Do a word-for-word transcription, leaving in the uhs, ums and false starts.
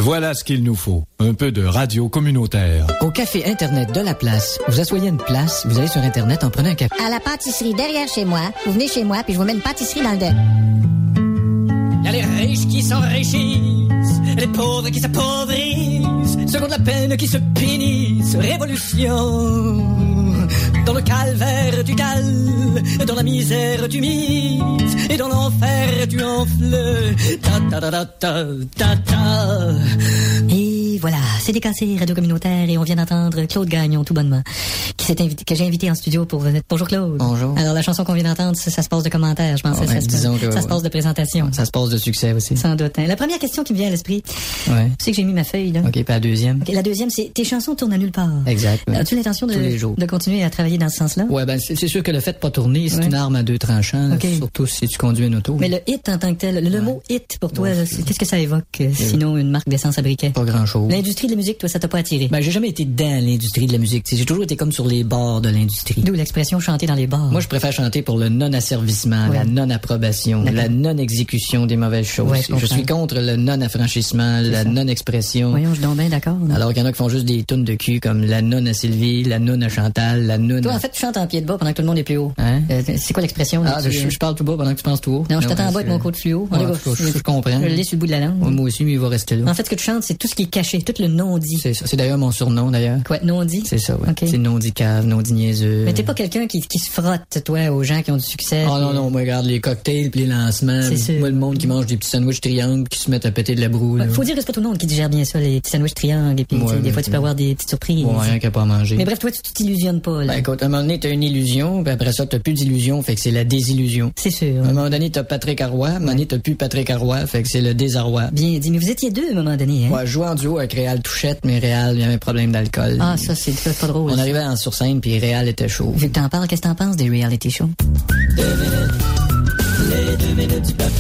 Voilà ce qu'il nous faut. Un peu de radio communautaire. Au café Internet de la place, vous asseyez une place, vous allez sur Internet en prenant un café. À la pâtisserie derrière chez moi, vous venez chez moi, puis je vous mets une pâtisserie dans le dos. Il y a les riches qui s'enrichissent, les pauvres qui s'appauvrissent, seconde la peine qui se pénissent, révolution. Dans le calvaire tu cales, dans la misère tu mises, et dans l'enfer tu enfles. Ta ta ta ta ta ta ta. Et voilà, c'est Décassé, radio communautaire, et on vient d'entendre Claude Gagnon, tout bonnement, qui s'est invité, que j'ai invité en studio pour venir. Bonjour Claude. Bonjour. Alors la chanson qu'on vient d'entendre, ça, ça se passe de commentaires, je pense. Oh, ça, ben, ça, disons se, que, ça se passe de présentation. Ça se passe de succès aussi. Sans doute. Hein. La première question qui me vient à l'esprit, ouais. c'est que j'ai mis ma feuille là. Ok, puis la deuxième. Okay, la deuxième, c'est tes chansons tournent à nulle part. Exact. Ouais. As-tu l'intention de, de continuer à travailler dans ce sens-là? Ouais, ben c'est, c'est sûr que le fait de pas tourner, c'est ouais. une arme à deux tranchants, okay. surtout si tu conduis une auto. Mais le hit en tant que tel, le, le ouais. mot hit pour toi, ouais. c'est, qu'est-ce que ça évoque, euh, sinon une marque d'essence à briquet? Pas grand-chose. L'industrie de la musique, toi, ça t'a pas attiré? Ben j'ai jamais été dans l'industrie de la musique. T'sais, j'ai toujours été comme sur les bords de l'industrie. D'où l'expression chanter dans les bars. Moi, je préfère chanter pour le non-asservissement, ouais. la non-approbation, D'accord. la non-exécution des mauvaises choses. Ouais, je, je suis contre le non-affranchissement, c'est la ça. non-expression. Voyons, je suis donc bien d'accord. Non? Alors qu'il y en a qui font juste des tunes de cul comme la nonne à Sylvie, la nonne à Chantal, la nonne. Toi, à... en fait, tu chantes en pied de bas pendant que tout le monde est plus haut. Hein? Euh, c'est quoi l'expression? Ah, je, je, je parle tout bas pendant que tu penses tout haut. Non, je t'attends en bas avec mon code fluo. Ouais, je, je, je comprends. Je le lis sur le bout de la langue. Ouais, moi aussi, mais il va rester là. En fait, ce que tu chantes, c'est tout ce qui est caché, tout le non-dit. C'est ça. C'est d'ailleurs mon surnom, d'ailleurs. Quoi, non-dit? C'est ça, ouais. Okay. C'est non-dit cave, non-dit niaiseux. Mais t'es pas quelqu'un qui, qui se frotte, toi, aux gens qui ont du succès. Ah, non, non, moi, regarde les cocktails pis les lancements. Moi, le monde qui mange des petits sandwichs triangles qui se mettent à péter de la broue, ouais, faut dire que c'est pas tout le monde qui digère bien ça, les petits sandwichs triangles, et puis, ouais, des fois, tu peux avoir des petites surprises. Bon, rien qu'à pas manger. Mais bref, toi, tu t'illusionnes pas, là. Ben, écoute, à un moment donné, t'as une illusion, puis après ça, t'as plus d'illusion, fait que c'est la désillusion. C'est sûr. À un moment donné, t'as Patrick Arroy, à un moment donné, t'as plus Patrick Arroy, fait que c'est le désarroi. Bien dit, mais vous étiez deux, à un moment donné, hein? Ouais, je jouais en duo avec Réal Touchette, mais Réal, il y avait un problème d'alcool. Ah, ça, c'est, c'est pas drôle. On arrivait en sur scène, puis Réal était chaud. Vu que t'en parles, qu'est-ce que t'en penses des reality shows? Deux minutes, les deux minutes du peuple